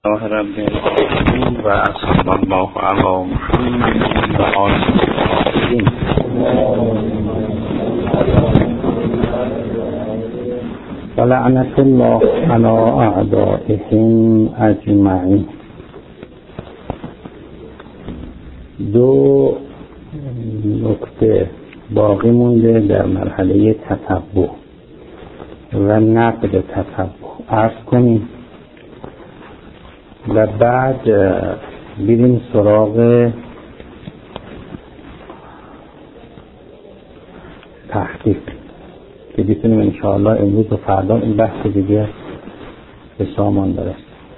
الله رب العالمین و صلی الله علی محمد و آله الطاهرین. و لعنت الله علی اعدائهم اجمعین. دو نکته باقی مونده در مرحله تتبع و نقد تتبع عرض کنیم و بعد بریم سراغ تحقیق که بتونیم انشاءالله امروز و فردا این بحث دیگه به سامان برسیم.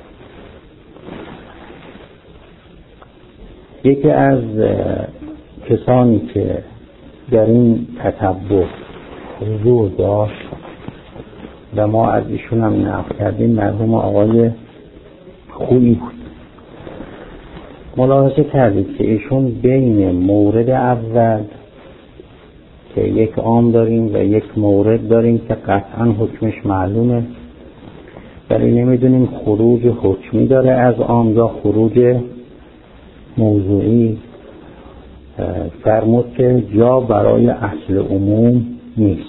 یکی از کسانی که در این تتبع حضور داشت و ما از ایشون هم نقل کردیم مرحوم آقای خویی بود. ملاحظه کردید که ایشون بین مورد اول که یک عام داریم و یک مورد داریم که قطعا حکمش معلومه ولی نمیدونیم خروج حکمی داره از عام یا خروج موضوعی، فرمود که جا برای اصل عموم نیست.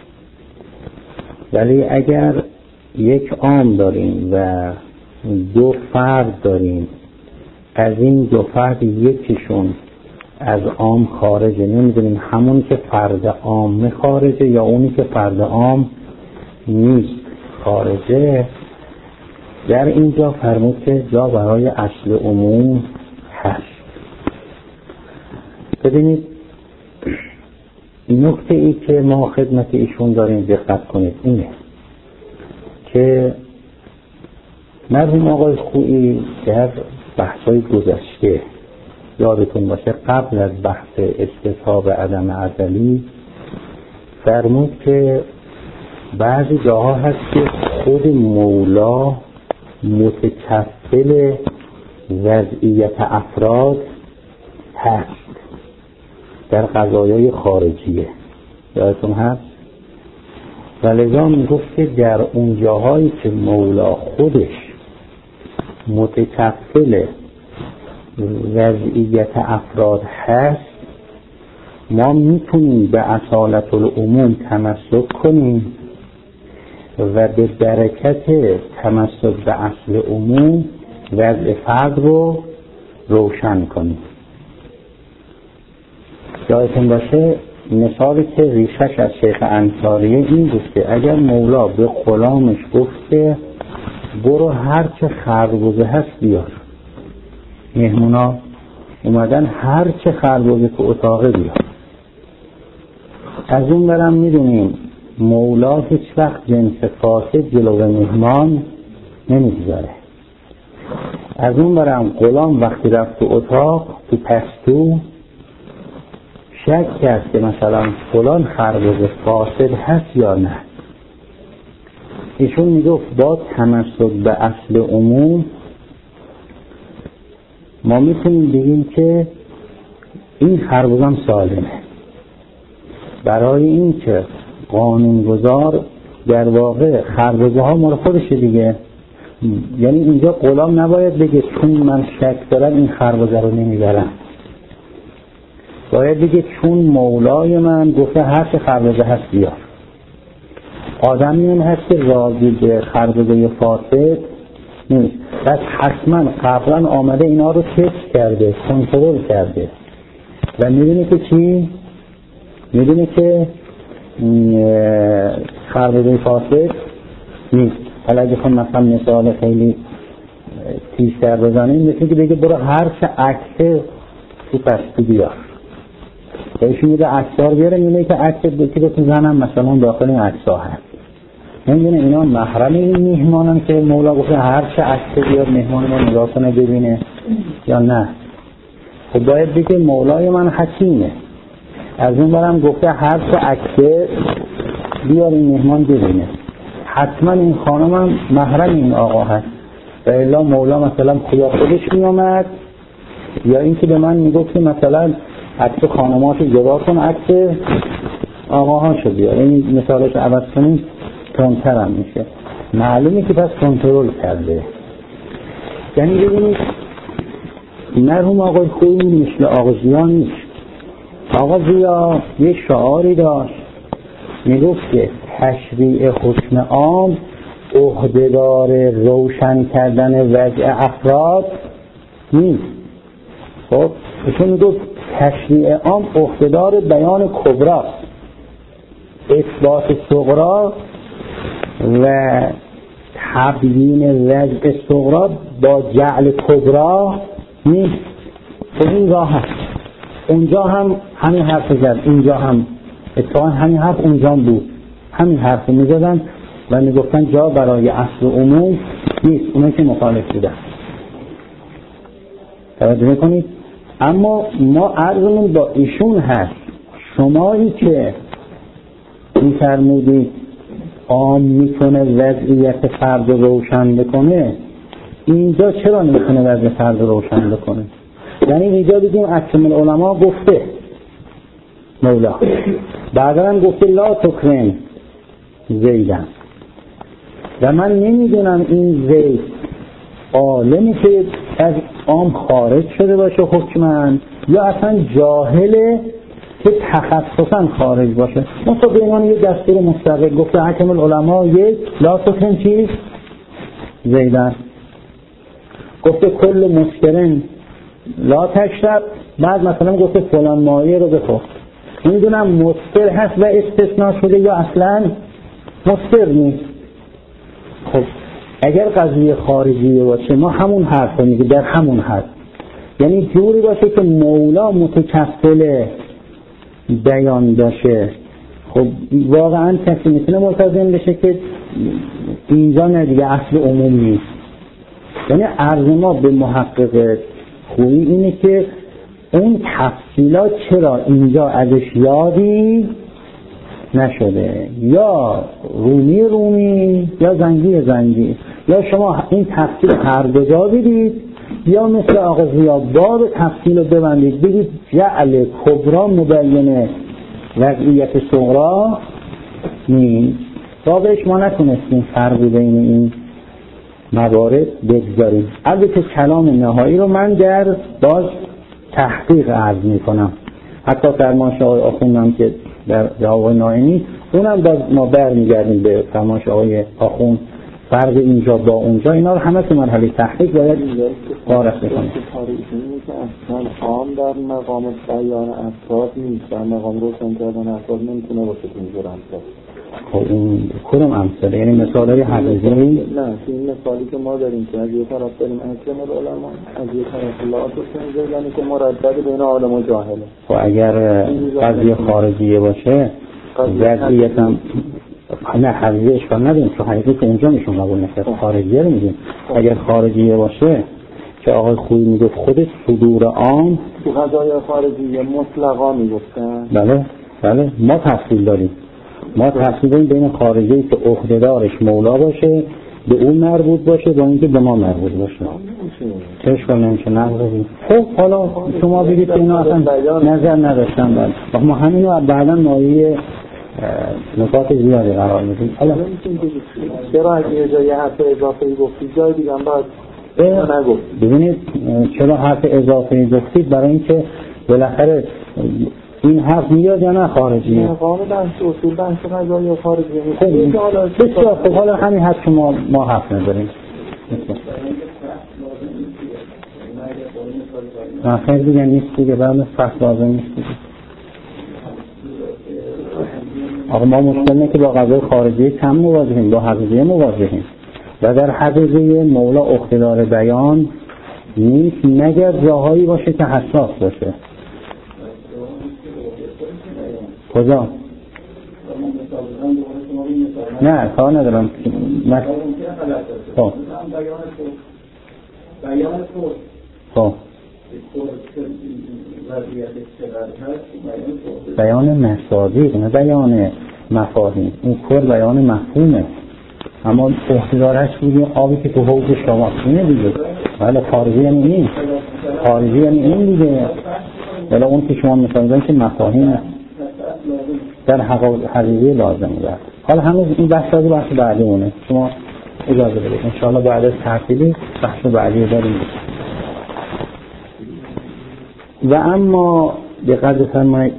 ولی اگر یک عام داریم و دو فرد داریم، از این دو فرد یکیشون از عام خارجه، نمیدونیم همون که فرد عام خارجه یا اونی که فرد عام نیست خارجه، در اینجا فرمود که جا برای اصل عموم هست. ببینید نکته ای که ما خدمت ایشون داریم دقت کنید اینه که مرحوم آقای خویی در بحث‌های گذشته یادتون باشه قبل از بحث استصحاب عدم ازلی فرمود که بعضی جاها هست که خود مولا متکفل وضعیت افراد هست در قضایای خارجیه، یادتون هست؟ و لذا میگفت که در اون جاهایی که مولا خودش متکفل وضعیت افراد هست ما میتونیم به اصالت العموم تمسک کنیم و به برکت تمسک به اصل عموم وضع فرد رو روشن کنیم. یادتون باشه مثالی که ریشش از شیخ انصاریه این بود که اگر مولا به غلامش گفت که برو هر چه خربزه هست بیار، مهمونا اومدن هر چه خربزه که اتاقه بیار، از اون برم میدونیم مولا هیچ وقت جنس فاسد جلو مهمان نمیگذاره. از اون برم غلام وقتی رفت تو اتاق تو پستو شک کرد که مثلا فلان خربزه فاسد هست یا نه، ایشون میگفت با تمسک به اصل عموم ما میتونیم بگیم که این خربزه هم سالمه، برای این که قانونگذار در واقع خربزه ها مال خودشه دیگه. یعنی اینجا غلام نباید بگه چون من شک دارم این خربزه رو نمیبرم، باید بگه چون مولای من گفته هر چه خربزه هست بیار. آدمی اون هست که راضی به خربزه فاسد نیست، پس حتما قبلا آمده اینا رو تست کرده، کنترل کرده و میدونه که چی؟ میدونه که خربزه فاسد نیست. حالا اگه خون مثلا مثال خیلی تیزتر بزنیم مثل که بگه برو هر چه عکس تو پستی بیار، ایشون میده عکس‌ها بیاره، میده که عکس بکی رو تو زنم مثلا داخل این عکس‌ها هست. نمیدونه اینا محرم این مهمانن که مولا گفته هر چه عکس بیار مهمان رو نگاه کنه ببینه یا نه؟ خب باید بگه مولای من حکیمه، از اون برم گفته هر چه عکس بیار این مهمان ببینه، حتما این خانم هم محرم این آقا هست و الا مولا مثلا خدا خودش میامد یا اینکه به من میگفت مثلا عکس خانمات جدا کن عکس آقاهاشو بیار. این مثالش عوض کنیم تندتر هم میشه. معلومه که پس کنترل کرده. یعنی ببینید مرحوم آقای خویی مثل آقا ضیا نیست. آقا ضیا یه شعاری داشت میگفت که تشریع حکم عام عهدهدار روشن کردن وضع افراد نیست. خب ایشون میگفت تشریع عام عهدهدار بیان کبرا، اثبات صغرا و تبیین وضع صغرا با جعل کبرا نیست. خب این راه هست. اونجا هم همین حرف زد، اینجا هم اتفاقا همین حرف اونجا بود، همین حرف میزدن و میگفتن جا برای اصل عموم نیست، اونایی که مخالف بودن. توجه میکنید؟ اما ما عرضمون با ایشون هست، شمایی که میفرمودید عام میتونه وضعیت فرد روشن بکنه، اینجا چرا نمیتونه وضع فرد روشن بکنه؟ یعنی اینجا بگیم اکمل علما گفته مولا، بعدا هم گفته لا تکرم زیدن، و من نمیدونم این زید عالمی که از عام خارج شده باشه حکمن یا اصلا جاهله که تخصصا خارج باشه. مثلا به عنوان یه دستور مستقل گفته اکمل علما یک لا تکرم چیز زیدن، گفته کل مسکرن لا تشرب، بعد مثلا گفته فلان مایه رو بخور. میدونم مسکر هست و استثناء شده یا اصلا مسکر نیست. خب اگر قضیه خارجی باشه ما همون حرف رو میگه، در همون حد، یعنی جوری باشه که مولا متکفل بیان باشه. خب واقعا کسی میتونه ملتزم بشه که اینجا نه دیگه اصل عموم نیست. یعنی عرض ما به محقق خویی اینه که اون تفصیلات چرا اینجا ازش یادی نشده، یا رومی یا زنگی، یا شما این تفصیل هر دو جا بدید یا مثل آقا ضیا باب تفصیل رو ببندید بگید جعل کبرا مبین وضعیت صغرا نیست. بابش ما نتونستیم فرقی بین این موارد بگذاریم. البته کلام نهایی رو من در باز تحقیق عرض می کنم، حتی فرمایش آقای آخوندم که در جواب نائینی اونم باز ما برمیگردیم به فرمایش آقای آخوند، فرق اینجا با اونجا، اینا رو همه تو مرحله تحقیق باید وارد بکنیم. که اصلا عام در مقام بیان افراد نیست، در مقام روشن کردن افراد نمیتونه باشه اینجور امثال. خب این کدوم امثال؟ یعنی مثالای حقیقی؟ نه، این مثالی که ما داریم که از یه طرف داریم اکرم العلماء، از یه طرف لا تکرم، یعنی که مردد بین عالم و جاهله. خب اگر قضیه خارجیه باشه وضعیت هم نه حقیقی اشکال نداریم، چون حقیقی که اونجا میشون قبول نکرد، خارجیه رو میگیم. اگر خارجیه باشه که آقای خویی میگفت خود صدور عام تو قضای خارجیه مطلقا میگفتن. بله ما تفصیل داریم، ما تفصیل داریم بین خارجی که عهده‌دارش مولا باشه به اون مربوط باشه با اینکه به ما مربوط باشه. چه اشکال نمیشه نقضی. خب حالا شما بگید که اینا اصلا نظر نداشتن، بله ما همینو بعدا مایه نکات زیادی قرار میدیم. حالا چرا اگه جای حرف اضافه‌ای گفتید جای دیگه هم باید نگفت؟ ببینید چرا حرف اضافه‌ای گفتید؟ برای اینکه بالاخره این حرف میاد یا نه خارجیه؟ مقام بحث اصول بحث قضایی خارجیه. بسیار خب حالا همین حرف ما حرف نداریم. نه خیلی دیگه نیست دیگه، برای فصل لازم نیست دیگه. آقا ما مشکل نه که با قضای خارجی کم مواجهیم، با حقیقی مواجهیم و در حقیقی مولا عهده‌دار بیان نیست مگر جاهایی باشه که حساس باشه. کجا؟ نه کار ندارم. خب بیان مصادیق نه بیان مفاهیم، اون کل بیان مفهومه، اما عهده‌دارش بودیم آبی که تو حوض شما اینه دیگه. ولی خارجی یعنی این، خارجی یعنی این دیگه، ولی اون که شما مثلا میگن که مفاهیم در حقیقی لازم داره. حالا هنوز این بحث بعدی اونه، شما اجازه بدید انشاءالله بعد از تحصیلی بحث بعدی داریم. و اما دقت بفرمایید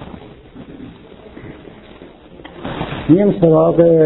میام سراغ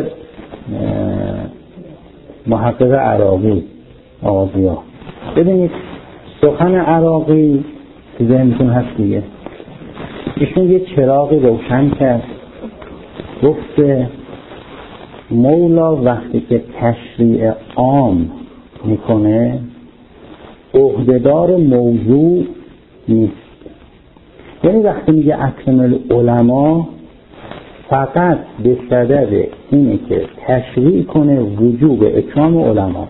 محقق عراقی آقا. ببینید سخن عراقی که ذهنتون هست دیگه، ایشون یه چراغی روشن کرد، گفت مولا وقتی که تشریع عام میکنه عهدهدار موضوع نیست. یعنی وقتی میگه اکرم العلماء فقط به صدد اینه که تشریع کنه وجوب اکرام علما،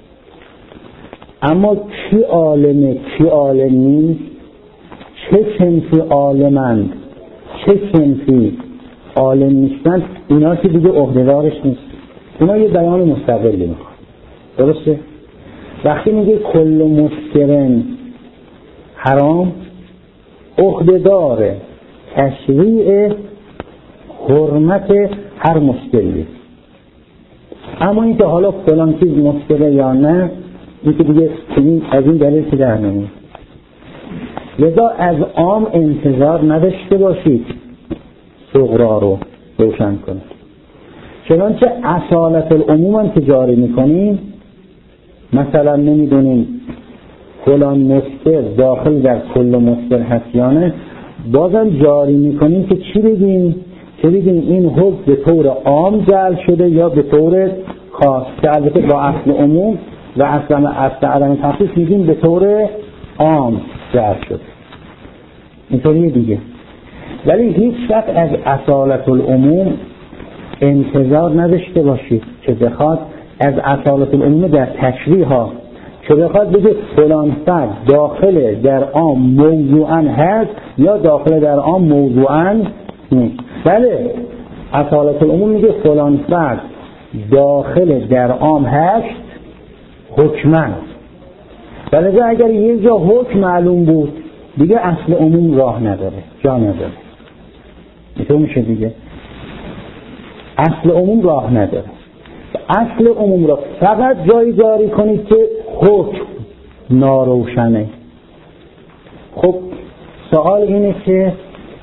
اما کی عالمه کی عالم نیست، چه صنفی عالمند چه صنفی عالم نیستن، اینا که دیگه عهدهدارش نیست، اینا یه بیان مستقلی میخواد. درسته؟ وقتی میگه کل مسکرن حرام، عهدهدار تشریع حرمت هر مسکری، اما این که حالا فلان چیز مسکره یا نه، این که دیگه از این دلیل که در نمیاد. لذا از عام انتظار نداشته باشید صغرا رو روشن کنید، چنانچه اصالت العموم هم که جاری میکنیم، مثلا نمیدونیم فلان مسکر داخل در کل مسکر هست یا نه، بازم جاری میکنیم که چی بگیم؟ که بگیم این حکم به طور عام جعل شده یا به طور خاص، که البته با اصل عموم و اصل عدم تخصیص میگیم به طور عام جعل شده، اینطوریه دیگه. ولی هیچ وقت از اصالت العموم انتظار نداشته باشید که بخواد از اصالت العموم در تشریح ها که بخواد بگه فلان فرد داخل در عام موضوعاً هست یا داخل در عام موضوعاً نیست. بله اصالت العموم میگه فلان فرد داخل در عام هست حکماً، ولی اگر یه جا حکم معلوم بود دیگه اصل عموم راه نداره، جا نداره. اینطور میشه دیگه، اصل عموم راه نداره. اصل عموم را فقط جایی جاری کنید که حکم ناروشنه. خب سوال اینه که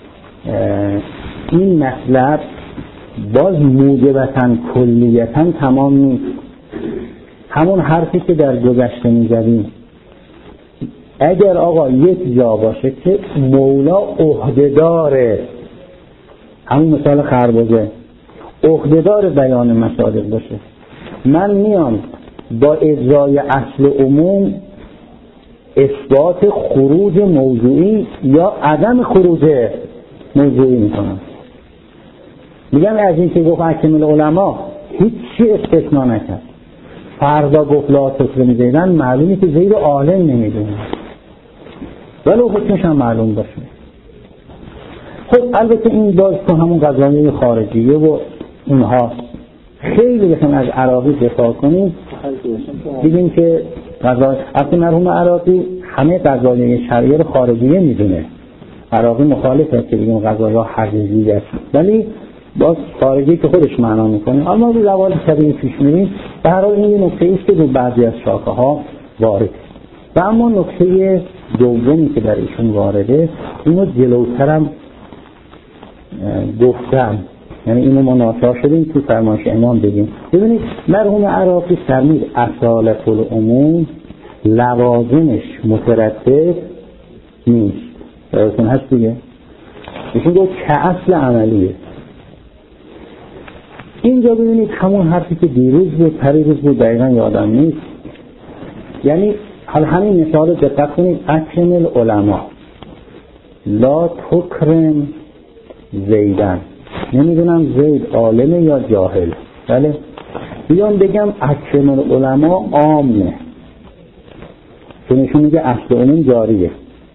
این مطلب باز موجبتاً کلیتاً تمام نیست. همون حرفی که در گذشته می‌زدیم، اگر آقا یک جا باشه که مولا عهده‌داره، همون مثال خربزه عهده‌دار بیان مصادیق باشه، من میام با اجرای اصل عموم اثبات خروج موضوعی یا عدم خروج موضوعی میکنم. میگم از این که گفت اکرم العلماء هیچی استثناء نکرد، فردا گفت لا تکرم زیدن، معلومه که زید عالم نمیدونه ولی حکمش هم معلوم باشه. خب البته این باز تو همون قضایای خارجیه و اونها خیلی بخوایم از عراقی دفاع کنیم دیدیم که قضای اصلا مرحوم عراقی همه قضایای شرعیه رو خارجیه میدونه، عراقی مخالفه که بگیم قضایا حقیقی است، ولی باز خارجی که خودش معنا میکنه. اما رو روال طبیعی پیش میریم، به هر حال این یه نکته ایست که رو بعضی از شاخه ها وارد. و اما نکته دومی که در ایشون وارده، اینو جلوترم گفتم، یعنی اینو ما ناچار شدیم تو فرمایش امام بگیم. ببینید مرحوم عراقی فرمود اصالت العموم لوازمش مترتب نیست، یادتون هست دیگه، ایشون گفت که اصل عملیه. اینجا ببینید همون حرفی که دیروز بود پریروز بود دقیقا یادم نیست، یعنی همین مثال دقت کنید، اکرم العلماء لا تکرم زیدن، نمیدونم زید عالمه یا جاهل، بله بیان بگم اکرم العلماء عامه، چون ایشون میگه اصل عموم جاریه.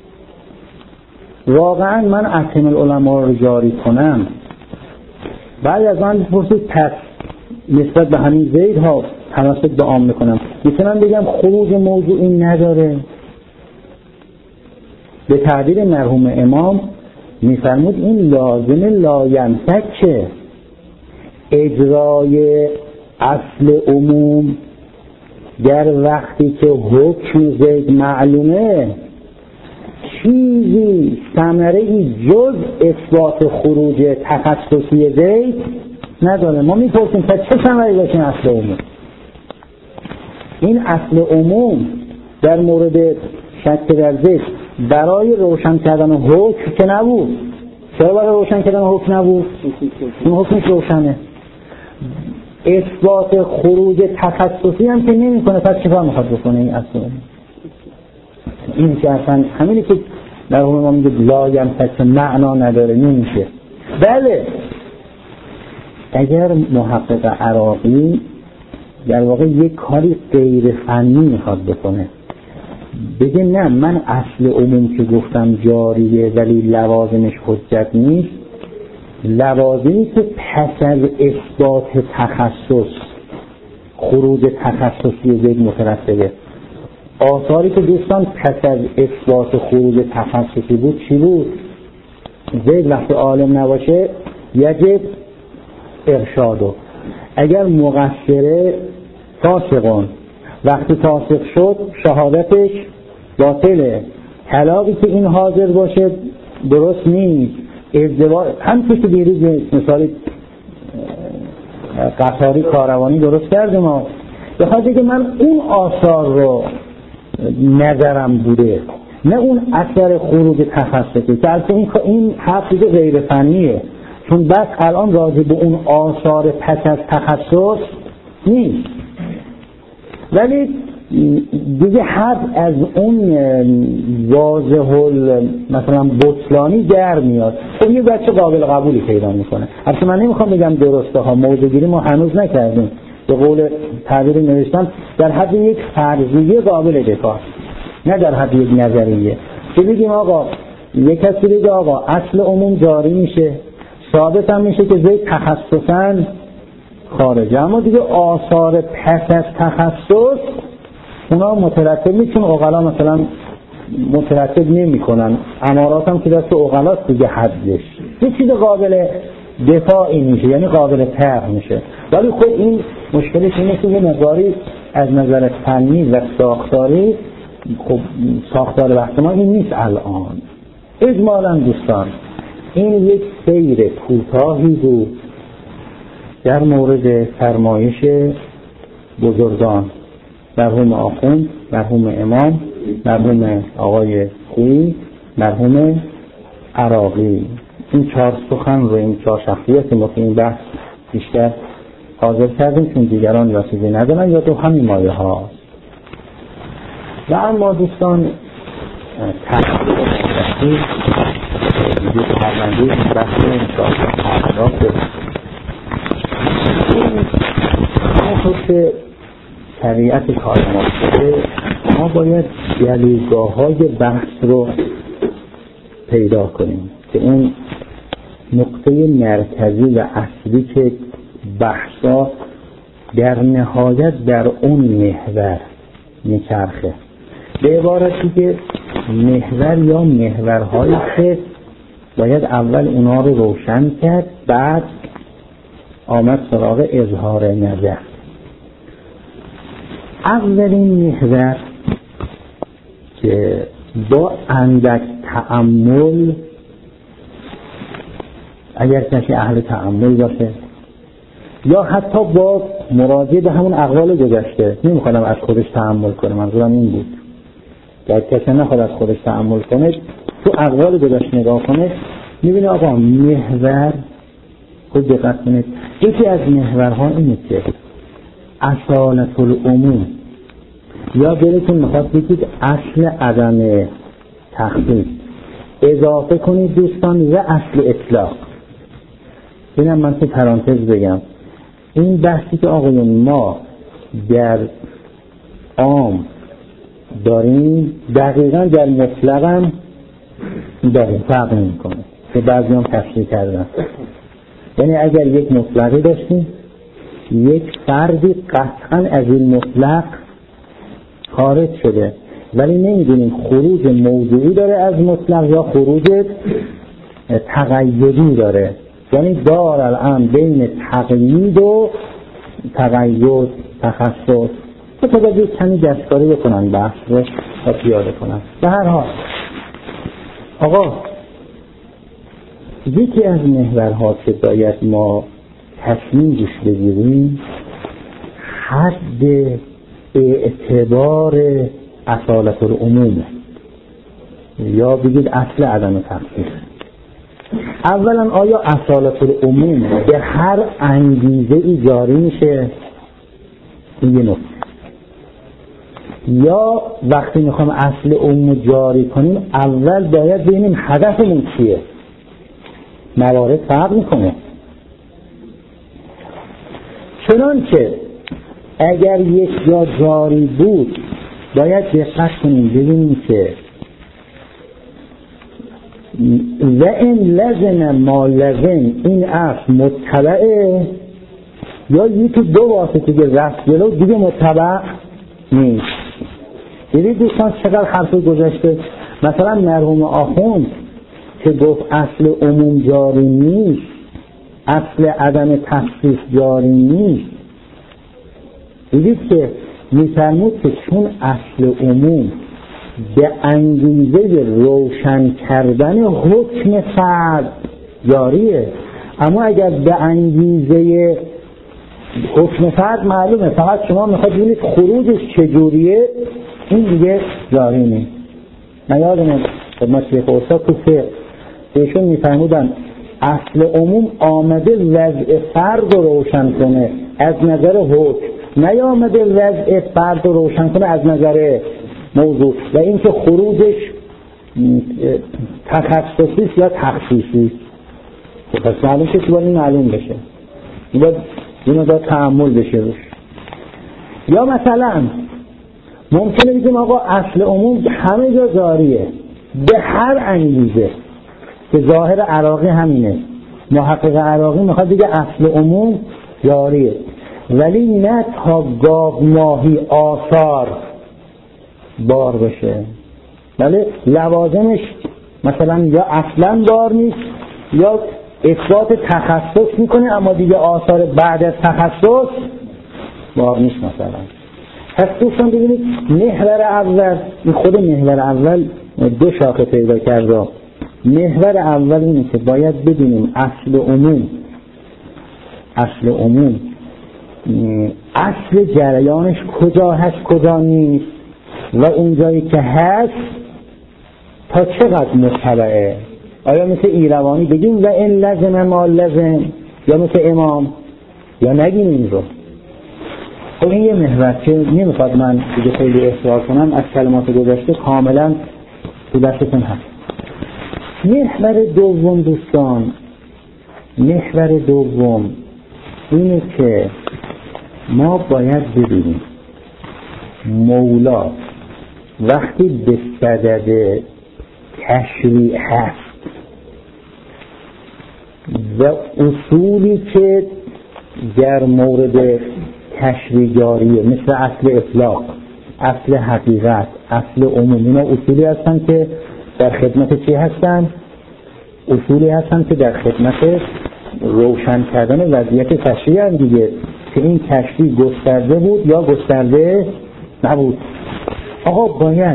واقعا من اکرم العلماء رو جاری کنم، بعد از من بپرسید پس نسبت به همین زید ها تناسب به عام میکنم، میتونم بگم خروج موضوعی نداره. به تعبیر مرحوم امام میفرمود این لازم لاینفک، اجرای اصل عموم در وقتی که حکم زید معلومه چیزی ثمره‌ای جز اثبات خروج تخصصی زید نداره. ما میپرسیم که چه ثمره‌ای باشه اصل عموم؟ این اصل عموم در مورد شک در زید برای روشن کردن حکم که نبود. چرا برای روشن کردن حکم نبود؟ این حکمش روشنه. اثبات خروج تخصصی هم که نمی کنه، پس چیکار میخواد بکنه این اصل عموم؟ این که اصلا همینی که در ما میگه لایم پس معنا نداره نمیشه. بله اگر محقق عراقی در واقع یک کاری غیر فنی میخواد بکنه، بگه نه من اصل عموم که گفتم جاریه ولی لوازمش حجت نیست، لوازمی که پس از اثبات تخصص خروج تخصصی زید مترتبه. آثاری که دوستان پس از اثبات خروج تخصصی بود چی بود؟ زید وقتی عالم نباشه یجب ارشادو، اگر مقصره فاسقون، وقتی فاسق شد شهادتش باطله، طلاقی که این حاضر باشه درست نیست، ازدواج همچون که دیروز مثال قطاری کاروانی درست کردیم. ما بخاطر که من اون آثار رو نظرم بوده نه اون اثر خروج تخصصی که البته این حرف غیر فنیه، چون بس الان راجع به اون آثار پس از تخصص نیست، ولی دیگه حد از اون واضح مثلا بطلانی در میاد. خب یه بچه قابل قبولی پیدا میکنه. البته من نمیخوام بگم درسته ها، موضوعگیری ما هنوز نکردیم، به قول تعبیری نوشتم در حد یک فرضیه قابل دفاع، نه در حد یک نظریه. که بگیم آقا یک کسی بگه آقا اصل عموم جاری میشه، ثابت هم میشه که زید تخصصاً خارجه، اما دیگه آثار پس از تخصص اونا مترتب میشون، عقلا مثلا مترتب نمی کنن، امارات هم که دست عقلاست دیگه حدش یه چیز قابل دفاعی میشه، یعنی قابل طرح میشه. ولی خب این مشکلش اینه که یه مقداری از نظر فنی و ساختاری، خب ساختار بحث ما این نیست الان. اجمالا دوستان این یک سیر کوتاهی بود در مورد فرمایش بزرگان، مرحوم آخوند، مرحوم امام، مرحوم آقای خویی، مرحوم عراقی. این 4 سخن رو، این 4 شخصیت ما این بحث بیشتر حاضر کردیم چون دیگران واسطه ندارن یا تو همین مایه ها. و اما دوستان تحقیق مدرسی دیگه پرونده این بحث این 4 تحقیقات این طبیعت کار ما شده، ما باید جلیقه‌های های بحث رو پیدا کنیم که اون نقطه مرکزی و اصلی که بحثا در نهایت در اون محور میچرخه، به عبارتی که محور یا محورهایی که باید اول اونا رو روشن کرد، بعد آمد سراغ اظهار نظر. اولین محور که با اندک تأمل، اگر کسی اهل تأمل باشه یا حتی با مراجعه به همون اقوال گذشته، نمیخوام از خودش تأمل کنه، منظورم این بود که کسی نخواد از خودش تأمل کنه، تو اقوال گذشته نگاه کنه، میبینه آقا محور، خود دقت کنید، یکی از محورها اینه که اصالت العموم، یا دلتون میخواد بگید اصل عدم تخصیص، اضافه کنید دوستان و اصل اطلاق. اینم من تو پرانتز بگم، این بحثی که آقایون ما در عام داریم دقیقا در مطلق هم داریم، فرق نمی‌کنه که بعضی هم تفسیر کردن. یعنی اگر یک مطلقی داشتیم، یک فردی قطعا از این مطلق خارج شده، ولی نمیدونیم خروج موضوعی داره از مطلق یا خروج تقییدی داره، یعنی دار الان بین تقیید و تقید، تخصص تو باید کمی دستکاری بکنن، بحث رو تا پیاده کنن. به هر حال آقا یکی از محورها که باید ما تصمیم روش بگیریم حد اعتبار اصالت العموم یا بگید اصل عدم تخصیص. اولا آیا اصالت العموم به هر انگیزه ای جاری میشه؟ این یه نکته. یا وقتی میخوام اصل عموم جاری کنیم اول باید ببینیم هدفمون چیه. موارد فرق میکنه. چنانچه اگر یک جا جاری بود باید دقت کنیم ببینیم که و این لازم ما لازم این اصل متبعه یا یکی دو واسطه که رفت جلو دیگه متبع نیست. دیدید دوستان چقدر حرف گذاشته. مثلا مرحوم آخوند که گفت اصل عموم جاری نیست، اصل عدم تخصیص جاری نیست، دیدید که می‌فرمود که چون اصل عموم به انگیزه روشن کردن حکم فرد جاریه، اما اگر به انگیزه حکم فرد معلومه، فقط شما میخواید ببینید خروجش چجوریه، این دیگه جاری نیست. من یادمه خدمت شیخ استاد تو فقه بهشون میفرمودن اصل عموم آمده وضع فرد رو روشن کنه از نظر حکم، نیامده وضع فرد رو روشن کنه از نظر موضوع و اینکه خروجش تخصصی یا تخصیصی. پس معلوم که باید این معلوم بشه، اینو باید تأمل بشه روش. یا مثلا ممکنه بگیم آقا اصل عموم همه جا جاریه به هر انگیزه، که ظاهر عراقی همینه. محقق عراقی میخواد بگه اصل عموم جاریه ولی نه تا گاو ماهی آثار بار بشه، ولی لوازمش مثلا یا اصلا بار نیست یا اثبات تخصص میکنه اما دیگه آثار بعد از تخصص بار نیست مثلا. پس دوستان ببینید محور اول، این خود محور اول دو شاخه پیدا کرده. محور اول اینه که باید بدونیم اصل عموم اصل جریانش کجا هست کجا نیست و اونجایی که هست تا چقدر متبعه. آیا مثل ایروانی بگیم و این لازم ما لازم یا مثل امام یا نگیم این رو؟ خب این یه محور که نمیخواد من دیگه خیلی اصرار کنم، از کلمات گذشته کاملا تو دستتون هست. محور دوم دوستان، محور دوم اینه که ما باید ببینیم مولا وقتی به صدد تشریع هست و اصولی که در مورد تشریع جاریه مثل اصل اطلاق، اصل حقیقت، اصل عمومی، اینا اصولی هستن که در خدمت چی هستن؟ اصولی هستن که در خدمت روشن کردن وضعیت تشریع هم دیگه، که این تشریع گسترده بود یا گسترده نبود. آقا باید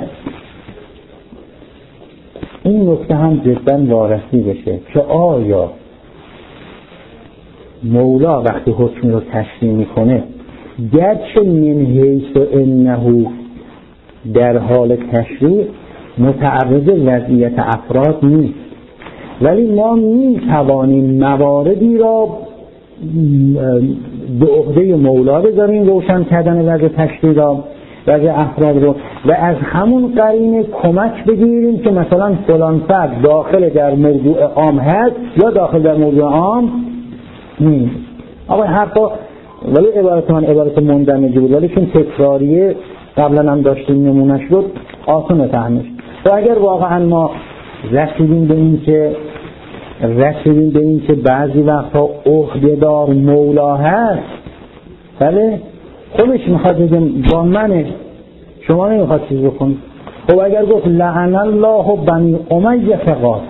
این نکته هم جدا وارسی بشه که آیا مولا وقتی حکمی رو تشریع میکنه گرچه من حیث انه در حال تشریع متعرض وضعیت افراد نیست، ولی ما میتوانیم مواردی را به عهده مولا بذاریم روشن کردن وضع تشریع را، وضع افراد رو، و از همون قرینه کمک بگیریم که مثلا فلان فرد داخل در موضوع عام هست یا داخل در موضوع عام نیست. آقا حرفا ولی عبارت مندمجی بود، ولی چون تکراریه قبلا هم داشتیم نمونش رو آسان فهمش. و اگر واقعا ما رسیدیم به این که بعضی وقتا عهده‌دار مولا هست، بله خودش میخواد بگم با منه، شما نمیخواد چیز بکنید. خب اگر گفت لعن الله بنی امیه قاتل،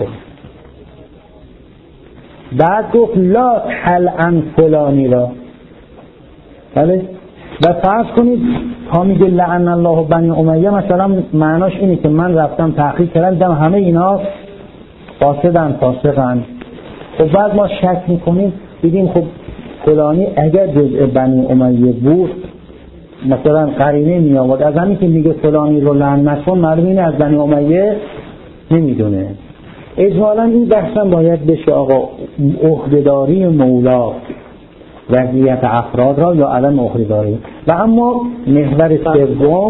بعد گفت لا تلعن فلانی را، بله. و فرض کنید تا میگه لعن الله بنی امیه، مثلا معناش اینه که من رفتم تحقیق کردم همه اینا فاسقن. خب بعد ما شک میکنیم بگیم خب فلانی اگر جزء بنی امیه بود مثلا قرینه می آورد، از همین که میگه فلانی رو لعن نکن معلومه این از بنی امیه نمیدونه. اجمالا این بحثا باید بشه آقا عهده‌داری مولا وضعیت افراد را یا عدم عهده‌داری. و اما محور سوم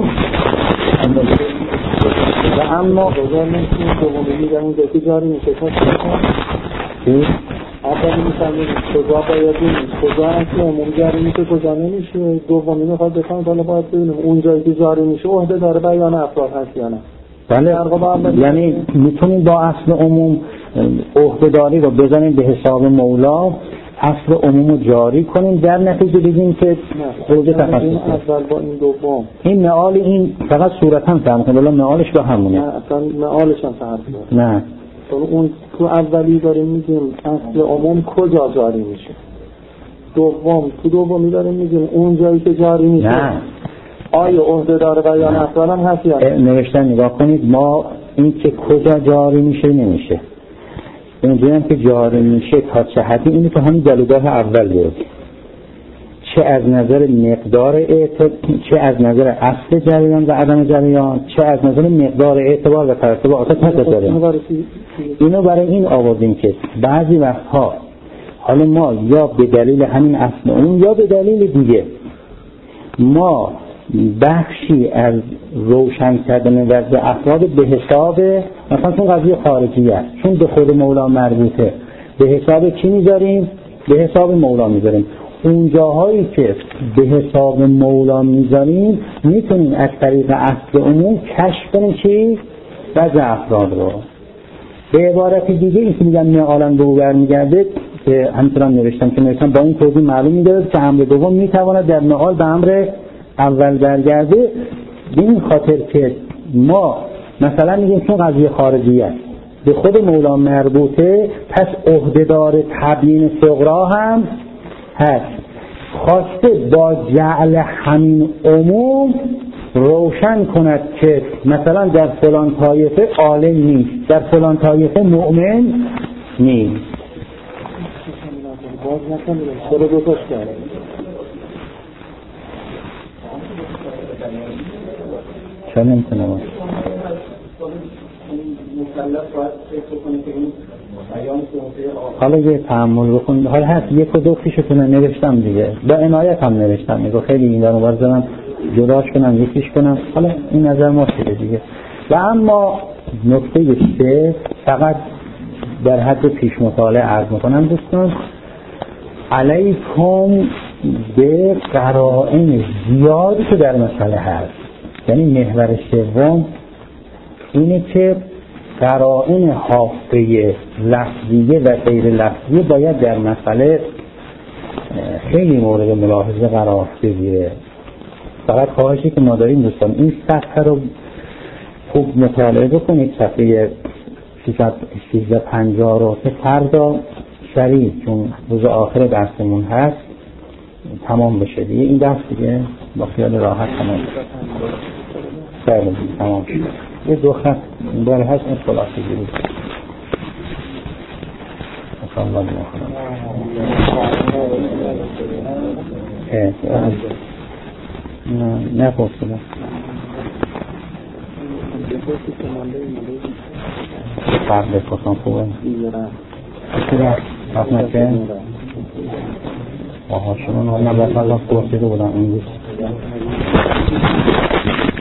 و اما دومی در اون جایی جاری میشه اولی میفهمید کجا باید بینید کجا اصلا عموم جاری میشه کجا نمیشه. دومی میخواد بفهمید حالا باید ببینیم اون جایی که جاری میشه عهده داره بیان افراد هست یا نه. بله، یعنی میتونیم با اصل عموم عهده‌داری رو بزنیم به حساب مولا، اصل عموم رو جاری کنیم، در نتیجه بگیم که خروج تخصص اول با این دوم این معال این فقط صورتا فهم کنیم ولی معالش با همونه. نه اصلا معالش هم فرق داره. نه اون تو اولی داریم میگیم اصل عموم کجا جاری میشه، دومی داریم میگیم اون جایی که جاری میشه نه آیا عهده داره بیان افراد هم هست یا نه. نوشتن نگاه کنید، ما این که کجا جاری میشه نمیشه، اونجایی هم که جاری میشه تا چه حدی، اینی که همین جلوگاه اول بود، چه از نظر مقدار چه از نظر اصل جریان و عدم جریان، چه از نظر مقدار اعتبار و ترتیب آتش داره. اینو برای این آوردیم که بعضی وقتها حالا ما یا به دلیل همین اصل اون یا به دلیل دیگه ما بخشی از روشن کردن وضع افراد به حساب مثلا چون قضیه خارجی است، چون به خود مولا مربوطه، به حساب کی میذاریم؟ به حساب مولا میذاریم. اون جاهایی که به حساب مولا میذاریم میتونیم از طریق اصل عموم کشف کنیم چی؟ وضع افراد رو. به عبارت دیگه این که میگن معالن به او برمیگرده که همینطورم نوشتم با این توضیح معلوم میگرد که امر دوم میتواند در معال به امر اول برگرده، به این خاطر که ما مثلا میگیم چون قضیه خارجی است به خود مولا مربوطه، پس عهده‌دار تبیین صغرا هم هست. خواسته با جعل همین عموم روشن کند که مثلا در فلان طایفه عالم نیست، در فلان طایفه مؤمن نیست. باز نکنیم چرا دوتاش کرده چرا نمیتونه باید حالا یه تحمل بکن، حالا هست یک و دو پیشتونه نوشتم دیگه، با عنایت هم نوشتم میگو خیلی این دارو برزنم جداش کنم یکیش کنم، حالا این نظر ما شده دیگه. و اما نکته 3 فقط در حد پیش مطالعه عرض میکنم دوستان، علیکم به قرائن زیادی که در مسئله هست. یعنی محور سوم اینه که قرائن حافظه لفظیه و غیر لفظیه باید در مسئله خیلی مورد ملاحظه قرار بگیره. فقط خواهشی که ما داریم دوستان این صفحه رو خوب مطالعه بکنید، صفحه 350 رو که فردا سریع چون روز آخر درسمون هست تمام بشه دیگه. این درس دیگه با خیال راحت تمام بشه. تمام شد. یه دو خط باره هست این خلاصه گیری الله نه پرسیدم فرق بپرسم خوبه بسیده فرق نکه آها شما نه بسید الله پرسیده بودم این روز